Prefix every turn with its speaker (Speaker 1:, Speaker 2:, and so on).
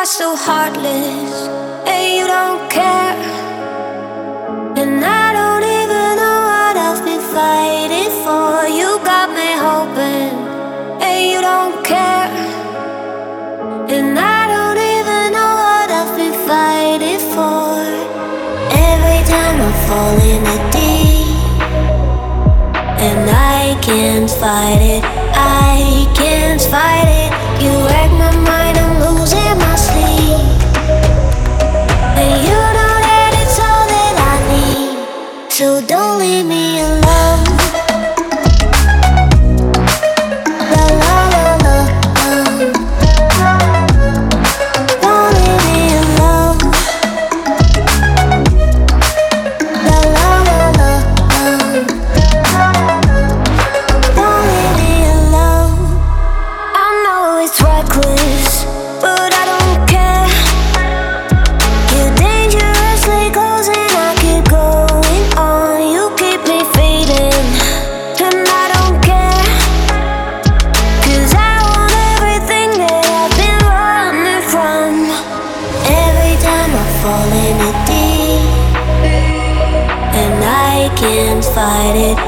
Speaker 1: so heartless, and you don't care. And I don't even know what I've been fighting for. You got me hoping, and you don't care. And I don't even know what I've been fighting for. Every time I fall in the deep, and I can't fight it, I can't fight it. You wreck my mind, I'm losing my sleep. And you know that it's all that I need, so don't leave me alone. La la la la, don't leave me alone. La la la la, don't leave me alone. I know it's reckless, but I don't care. You're dangerously close and I keep going on. You keep me fading, and I don't care. 'Cause I want everything that I've been running from. Every time I fall in it deep, and I can't fight it,